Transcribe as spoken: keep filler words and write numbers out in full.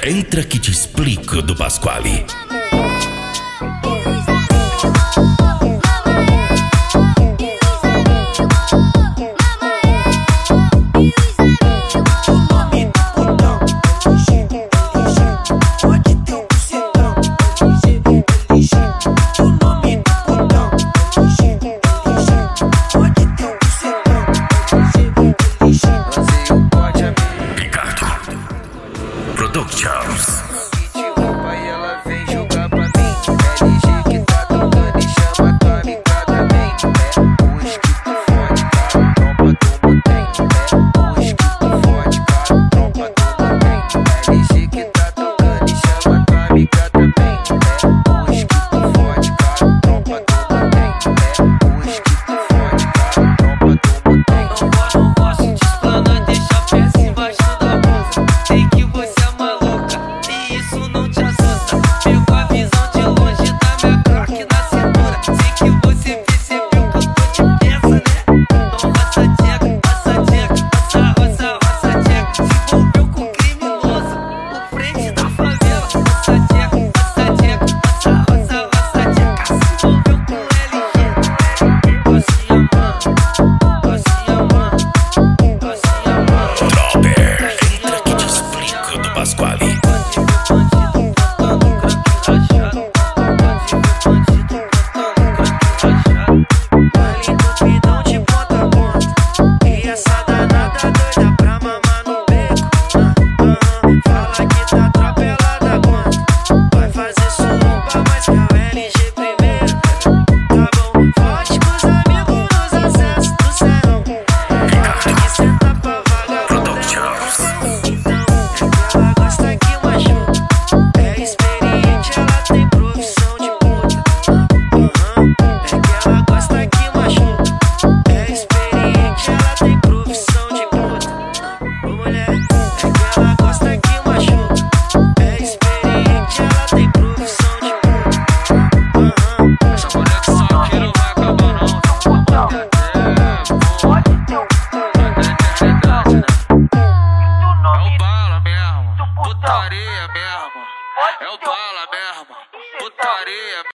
Entra que te explico do Pasquale. Productions. Aí ela vem jogar pra mim. L G que tá tocando e chama tua amiga também. É hoje que tu fode, cara, trompa tu mantém. É hoje que tu fode, cara, trompa tu mantém. L G que tá tocando e chama tua amiga também. É hoje que tu fode, cara, trompa tu mantém. É hoje que tu fode, cara, trompa tu mantém. Não gosto de explanar, deixa a peça embaixo da blusa. Sei que você é maluca e isso não te assusta. Pego a visão de longe da minha craque na cintura. Sei que você percebeu que eu tô te pensa, né? Então roça tcheca, roça tcheca, roça, roça, roça tcheca. Se envolveu com criminoso, o frente da favela. Roça tcheca, roça tcheca, roça, roça, roça tcheca. Se envolveu com L G, rocinha mano, rocinha mano, rocinha mano. Dropper. Entra que te explico do Pasquale. Putaria mesmo, é o bala mesmo, putaria.